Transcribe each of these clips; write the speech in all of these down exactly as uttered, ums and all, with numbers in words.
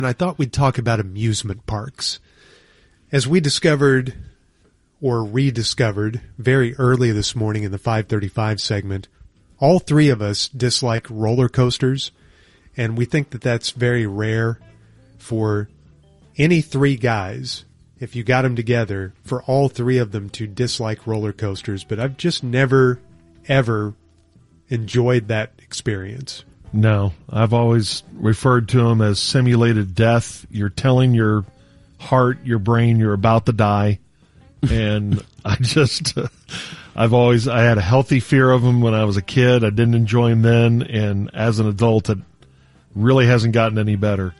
And I thought we'd talk about amusement parks. As we discovered, or rediscovered, very early this morning in the five thirty-five segment, all three of us dislike roller coasters, and we think that that's very rare for any three guys, if you got them together, for all three of them to dislike roller coasters. But I've just never, ever enjoyed that experience. No, I've always referred to them as simulated death. You're telling your heart, your brain, you're about to die. And I just, uh, I've always, I had a healthy fear of them when I was a kid. I didn't enjoy them then. And as an adult, it really hasn't gotten any better.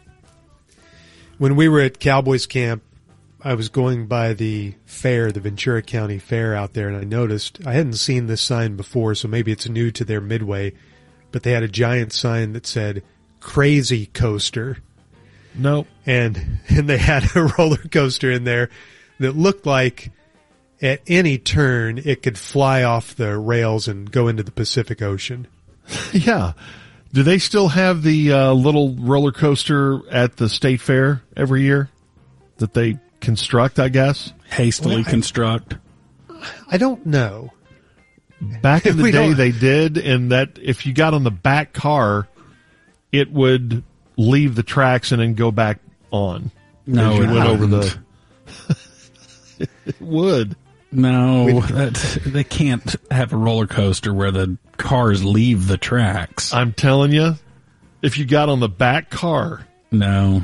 When we were at Cowboys camp, I was going by the fair, the Ventura County Fair out there, and I noticed, I hadn't seen this sign before, so maybe it's new to their Midway, but they had a giant sign that said, Crazy Coaster. Nope. And, and they had a roller coaster in there that looked like at any turn it could fly off the rails and go into the Pacific Ocean. Yeah. Do they still have the uh, little roller coaster at the state fair every year that they construct, I guess? Hastily well, I, construct. I don't know. Back in the day, they did, and that if you got on the back car, it would leave the tracks and then go back on. No, you it went over wouldn't. the. It would. No, that, they can't have a roller coaster where the cars leave the tracks. I'm telling you, if you got on the back car, no,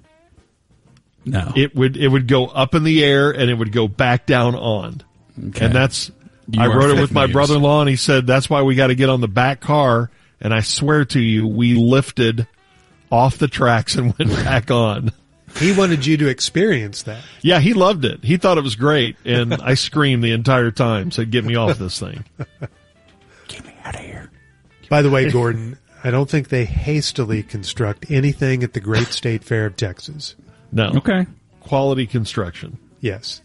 no, it would it would go up in the air and it would go back down on. Okay. And that's. You I rode it with my news. brother-in-law, and he said that's why we got to get on the back car. And I swear to you, we lifted off the tracks and went back on. He wanted you to experience that. Yeah, he loved it. He thought it was great, and I screamed the entire time, said, get me off this thing. Get me out of here. By the way, Gordon, I don't think they hastily construct anything at the Great State Fair of Texas. No. Okay. Quality construction. Yes.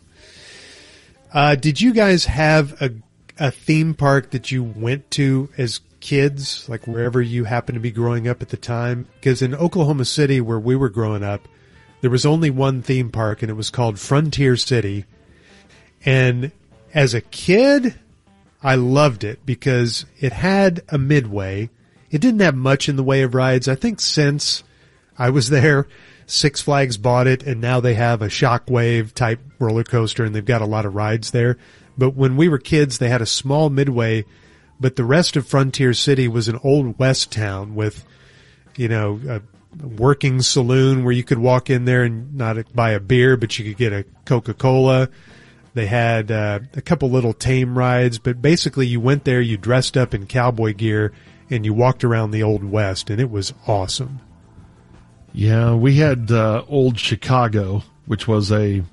Uh, did you guys have a, a theme park that you went to as kids, like wherever you happened to be growing up at the time? Because in Oklahoma City, where we were growing up, there was only one theme park, and it was called Frontier City. And as a kid, I loved it because it had a midway. It didn't have much in the way of rides. I think since I was there, Six Flags bought it, and now they have a Shockwave type roller coaster, and they've got a lot of rides there. But when we were kids, they had a small midway, but the rest of Frontier City was an old west town with, you know, a working saloon where you could walk in there and not buy a beer, but you could get a Coca-Cola. They had uh, a couple little tame rides, but basically you went there, you dressed up in cowboy gear, and you walked around the Old West, and it was awesome. Yeah, we had uh, Old Chicago, which was a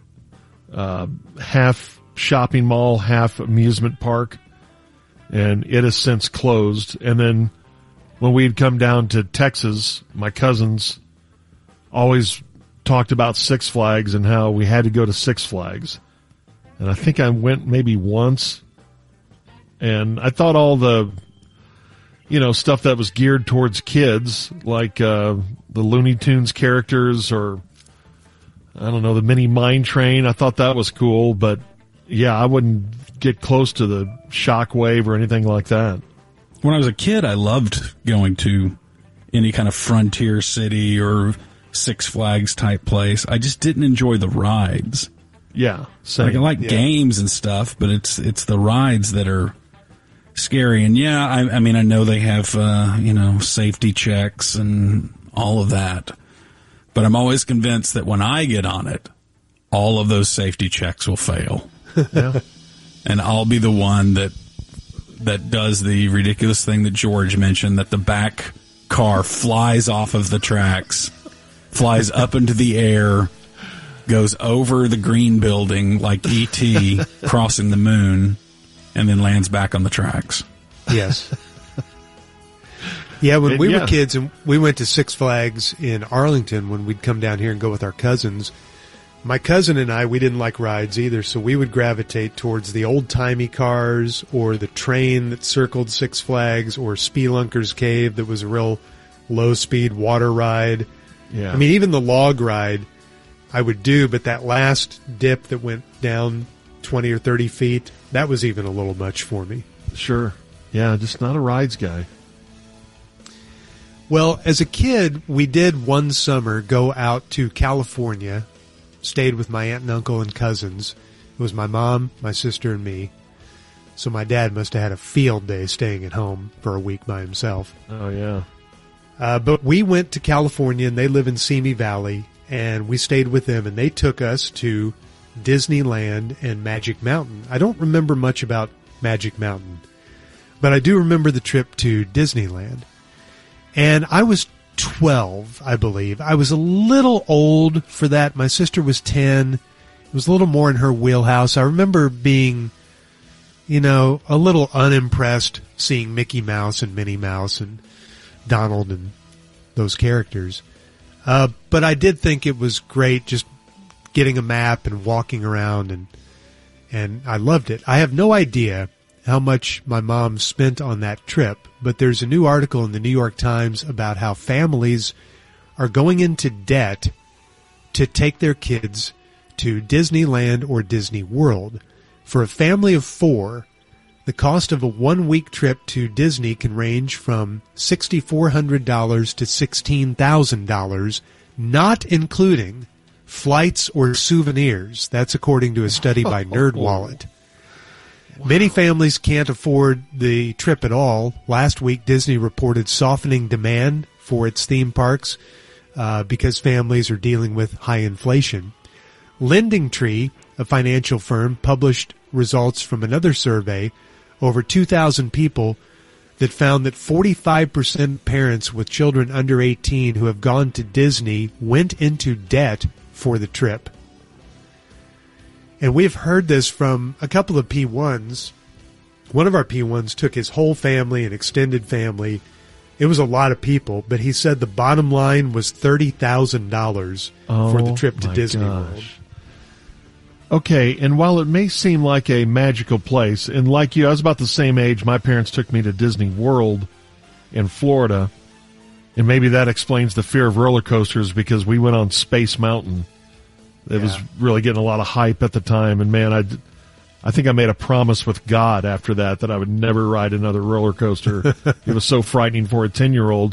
uh, half shopping mall, half amusement park, and it has since closed. And then when we'd come down to Texas, my cousins always talked about Six Flags and how we had to go to Six Flags. And I think I went maybe once, and I thought all the, you know, stuff that was geared towards kids, like uh, the Looney Tunes characters or, I don't know, the mini mine train, I thought that was cool. But, yeah, I wouldn't get close to the Shockwave or anything like that. When I was a kid, I loved going to any kind of Frontier City or Six Flags type place. I just didn't enjoy the rides. Yeah, same. Like, I like yeah. games and stuff, but it's it's the rides that are scary. And yeah, I, I mean, I know they have uh, you know, safety checks and all of that, but I'm always convinced that when I get on it, all of those safety checks will fail, Yeah. and I'll be the one that that does the ridiculous thing that George mentioned, that the back car flies off of the tracks, flies up into the air, goes over the green building like E T crossing the moon, and then lands back on the tracks. Yes. Yeah, when And, we yeah. were kids and we went to Six Flags in Arlington when we'd come down here and go with our cousins, my cousin and I, we didn't like rides either, so we would gravitate towards the old-timey cars or the train that circled Six Flags or Spelunker's Cave that was a real low-speed water ride. Yeah. I mean, even the log ride I would do, but that last dip that went down twenty or thirty feet, that was even a little much for me. Sure. Yeah, just not a rides guy. Well, as a kid, we did one summer go out to California, stayed with my aunt and uncle and cousins. It was my mom, my sister, and me. So my dad must have had a field day staying at home for a week by himself. Oh, yeah. Uh, but we went to California, and they live in Simi Valley, and we stayed with them, and they took us to Disneyland and Magic Mountain. I don't remember much about Magic Mountain, but I do remember the trip to Disneyland. And I was twelve, I believe. I was a little old for that. My sister was ten. It was a little more in her wheelhouse. I remember being, you know, a little unimpressed seeing Mickey Mouse and Minnie Mouse and Donald and those characters. Uh, but I did think it was great just getting a map and walking around, and and I loved it. I have no idea how much my mom spent on that trip, but there's a new article in the New York Times about how families are going into debt to take their kids to Disneyland or Disney World. For a family of four, the cost of a one-week trip to Disney can range from six thousand four hundred dollars to sixteen thousand dollars, not including flights or souvenirs. That's according to a study by NerdWallet. Wow. Many families can't afford the trip at all. Last week, Disney reported softening demand for its theme parks uh, because families are dealing with high inflation. LendingTree, a financial firm, published results from another survey over two thousand people that found that forty-five percent of parents with children under eighteen who have gone to Disney went into debt for the trip. And we've heard this from a couple of P ones. One of our P ones took his whole family, an extended family. It was a lot of people, but he said the bottom line was thirty thousand dollars oh, for the trip to Disney gosh. World. Okay, and while it may seem like a magical place, and like you, I was about the same age, my parents took me to Disney World in Florida, and maybe that explains the fear of roller coasters because we went on Space Mountain. It yeah. was really getting a lot of hype at the time, and man, I, I think I made a promise with God after that that I would never ride another roller coaster. It was so frightening for a ten-year-old.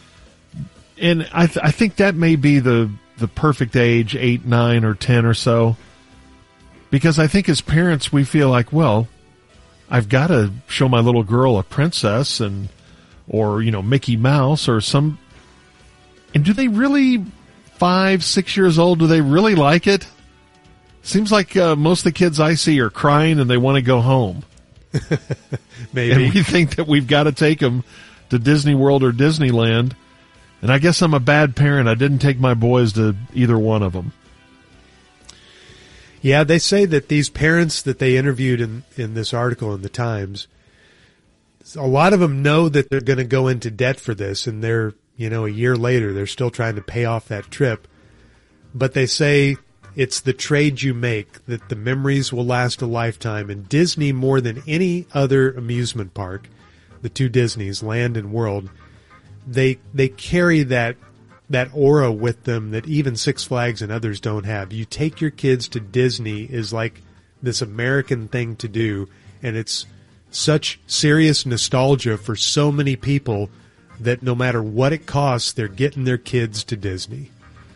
And I, th- I think that may be the, the perfect age, eight, nine, or ten or so. Because I think as parents, we feel like, well, I've got to show my little girl a princess and, or, you know, Mickey Mouse or some, and do they really, five, six years old, do they really like it? Seems like uh, most of the kids I see are crying and they want to go home. Maybe. And we think that we've got to take them to Disney World or Disneyland. And I guess I'm a bad parent. I didn't take my boys to either one of them. Yeah, they say that these parents that they interviewed in, in this article in the Times, a lot of them know that they're going to go into debt for this, and they're, you know, a year later, they're still trying to pay off that trip. But they say it's the trade you make, that the memories will last a lifetime. And Disney, more than any other amusement park, the two Disneys, Land and World, they they carry that that aura with them that even Six Flags and others don't have. You take your kids to Disney is like this American thing to do, and it's such serious nostalgia for so many people that no matter what it costs, they're getting their kids to Disney.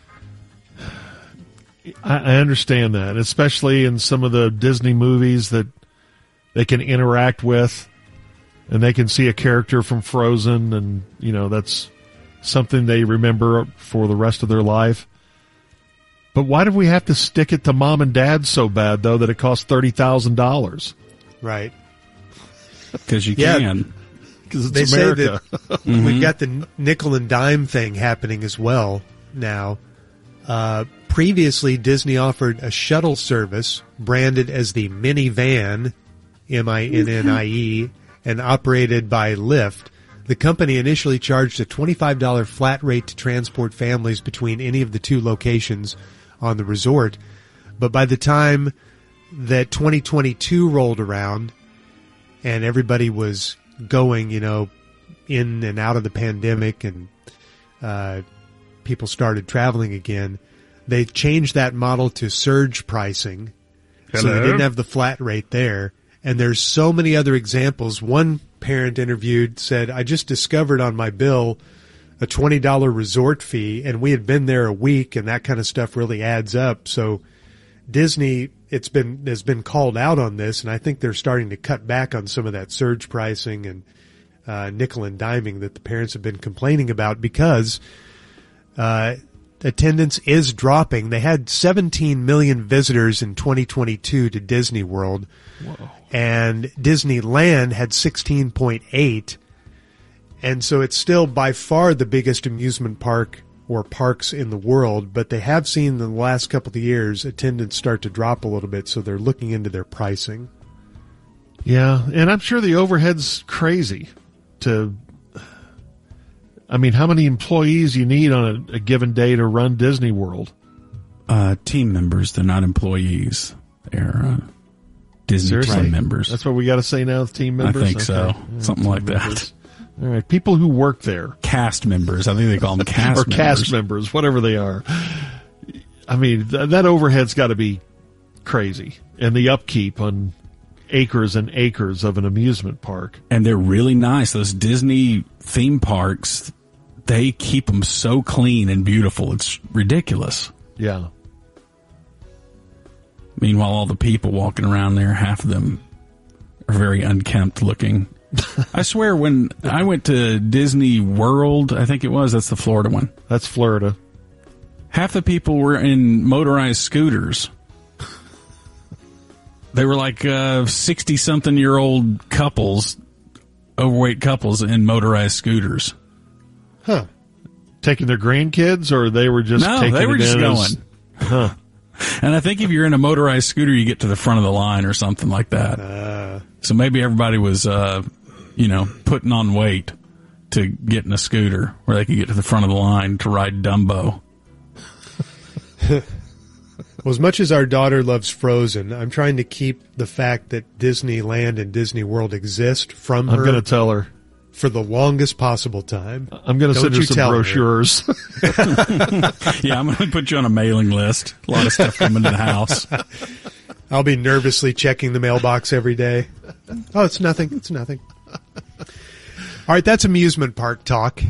I understand that, especially in some of the Disney movies that they can interact with, and they can see a character from Frozen, and, you know, that's something they remember for the rest of their life. But why do we have to stick it to mom and dad so bad, though, that it costs thirty thousand dollars? Right. Because you yeah, can. Because it's they America. Say that mm-hmm. We've got the nickel and dime thing happening as well now. Uh, previously, Disney offered a shuttle service branded as the Minivan, M I N N I E, and operated by Lyft. The company initially charged a twenty-five dollars flat rate to transport families between any of the two locations on the resort. But by the time that twenty twenty-two rolled around and everybody was going, you know, in and out of the pandemic and uh, people started traveling again, they changed that model to surge pricing. So Hello? they didn't have the flat rate there. And there's so many other examples. One parent interviewed said, I just discovered on my bill a twenty dollars resort fee, and we had been there a week, and that kind of stuff really adds up. So Disney, it's been has been called out on this, and I think they're starting to cut back on some of that surge pricing and uh, nickel and diming that the parents have been complaining about because uh, attendance is dropping. They had seventeen million visitors in twenty twenty-two to Disney World, Whoa. and Disneyland had sixteen point eight. And so it's still by far the biggest amusement park or parks in the world, but they have seen in the last couple of years attendance start to drop a little bit, so they're looking into their pricing. Yeah, and I'm sure the overhead's crazy to, I mean, how many employees you need on a, a given day to run Disney World? Uh, team members, they're not employees. They're uh, Disney Seriously? team members. That's what we got to say now, team members? I think so. Okay. Yeah, Something team like that. members. All right, people who work there. Cast members. I think they call them cast or members. cast members, whatever they are. I mean, th- that overhead's got to be crazy. And the upkeep on acres and acres of an amusement park. And they're really nice. Those Disney theme parks, they keep them so clean and beautiful. It's ridiculous. Yeah. Meanwhile, all the people walking around there, half of them are very unkempt looking. I swear, when I went to Disney World, I think it was, that's the Florida one, That's Florida. half the people were in motorized scooters. They were like uh, sixty-something-year-old couples, overweight couples in motorized scooters. Huh. Taking their grandkids, or they were just No, taking they were it just in going. as- huh. And I think if you're in a motorized scooter, you get to the front of the line or something like that. Uh, So maybe everybody was, uh, you know, putting on weight to get in a scooter where they could get to the front of the line to ride Dumbo. well, as much as our daughter loves Frozen, I'm trying to keep the fact that Disneyland and Disney World exist from I'm her going to tell her. for the longest possible time. I'm going to Don't send her you some tell her. brochures. Yeah, I'm going to put you on a mailing list. A lot of stuff coming to the house. I'll be nervously checking the mailbox every day. Oh, it's nothing. It's nothing. All right, that's amusement park talk.